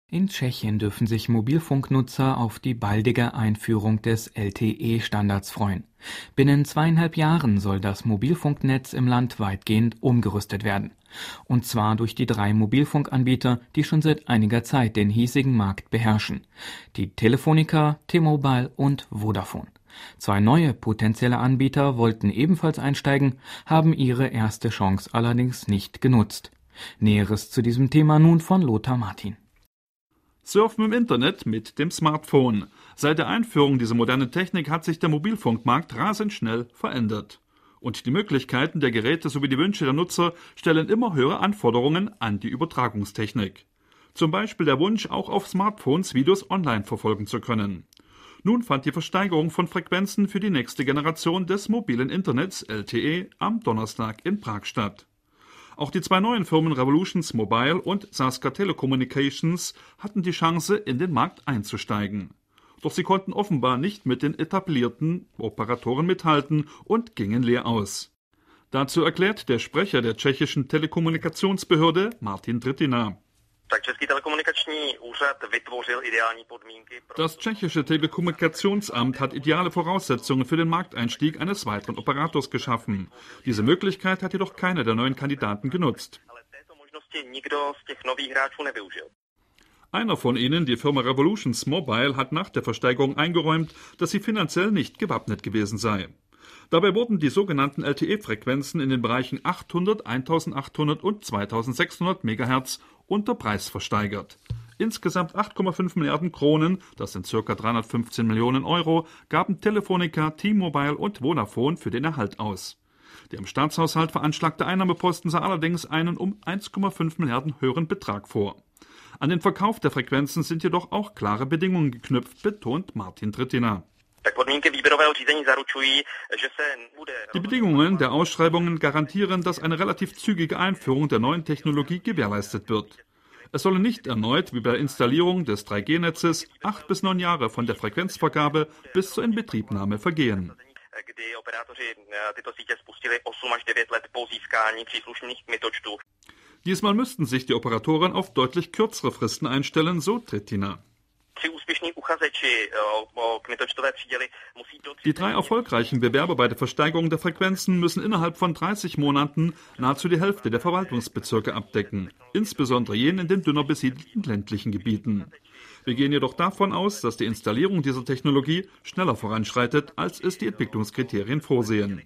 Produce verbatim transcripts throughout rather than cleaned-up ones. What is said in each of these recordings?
In Tschechien dürfen sich Mobilfunknutzer auf die baldige Einführung des L T E-Standards freuen. Binnen zweieinhalb Jahren soll das Mobilfunknetz im Land weitgehend umgerüstet werden. Und zwar durch die drei Mobilfunkanbieter, die schon seit einiger Zeit den hiesigen Markt beherrschen. Die Telefonica, T-Mobile und Vodafone. Zwei neue potenzielle Anbieter wollten ebenfalls einsteigen, haben ihre erste Chance allerdings nicht genutzt. Näheres zu diesem Thema nun von Lothar Martin. Surfen im Internet mit dem Smartphone. Seit der Einführung dieser modernen Technik hat sich der Mobilfunkmarkt rasend schnell verändert. Und die Möglichkeiten der Geräte sowie die Wünsche der Nutzer stellen immer höhere Anforderungen an die Übertragungstechnik. Zum Beispiel der Wunsch, auch auf Smartphones Videos online verfolgen zu können. Nun fand die Versteigerung von Frequenzen für die nächste Generation des mobilen Internets L T E am Donnerstag in Prag statt. Auch die zwei neuen Firmen Revolutions Mobile und Sazka Telecommunications hatten die Chance, in den Markt einzusteigen. Doch sie konnten offenbar nicht mit den etablierten Operatoren mithalten und gingen leer aus. Dazu erklärt der Sprecher der tschechischen Telekommunikationsbehörde Martin Tritina. Das tschechische Telekommunikationsamt hat ideale Voraussetzungen für den Markteinstieg eines weiteren Operators geschaffen. Diese Möglichkeit hat jedoch keiner der neuen Kandidaten genutzt. Einer von ihnen, die Firma Revolutions Mobile, hat nach der Versteigerung eingeräumt, dass sie finanziell nicht gewappnet gewesen sei. Dabei wurden die sogenannten L T E-Frequenzen in den Bereichen achthundert, eintausendachthundert und zweitausendsechshundert Megahertz unter Preis versteigert. Insgesamt acht Komma fünf Milliarden Kronen, das sind ca. dreihundertfünfzehn Millionen Euro, gaben Telefonica, T-Mobile und Vodafone für den Erhalt aus. Der im Staatshaushalt veranschlagte Einnahmeposten sah allerdings einen um eins Komma fünf Milliarden höheren Betrag vor. An den Verkauf der Frequenzen sind jedoch auch klare Bedingungen geknüpft, betont Martin Tritina. Die Bedingungen der Ausschreibungen garantieren, dass eine relativ zügige Einführung der neuen Technologie gewährleistet wird. Es sollen nicht erneut, wie bei der Installierung des drei G Netzes, acht bis neun Jahre von der Frequenzvergabe bis zur Inbetriebnahme vergehen. Diesmal müssten sich die Operatoren auf deutlich kürzere Fristen einstellen, so Tritina. Die drei erfolgreichen Bewerber bei der Versteigerung der Frequenzen müssen innerhalb von dreißig Monaten nahezu die Hälfte der Verwaltungsbezirke abdecken, insbesondere jene in den dünner besiedelten ländlichen Gebieten. Wir gehen jedoch davon aus, dass die Installierung dieser Technologie schneller voranschreitet, als es die Entwicklungskriterien vorsehen.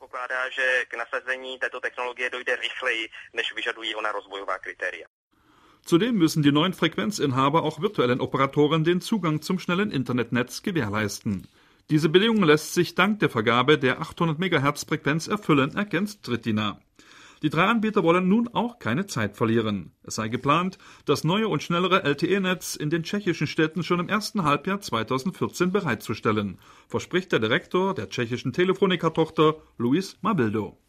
Zudem müssen die neuen Frequenzinhaber auch virtuellen Operatoren den Zugang zum schnellen Internetnetz gewährleisten. Diese Bedingung lässt sich dank der Vergabe der achthundert Megahertz Frequenz erfüllen, ergänzt Tritina. Die drei Anbieter wollen nun auch keine Zeit verlieren. Es sei geplant, das neue und schnellere L T E-Netz in den tschechischen Städten schon im ersten Halbjahr zweitausendvierzehn bereitzustellen, verspricht der Direktor der tschechischen Telefonica-Tochter Luis Mabildo.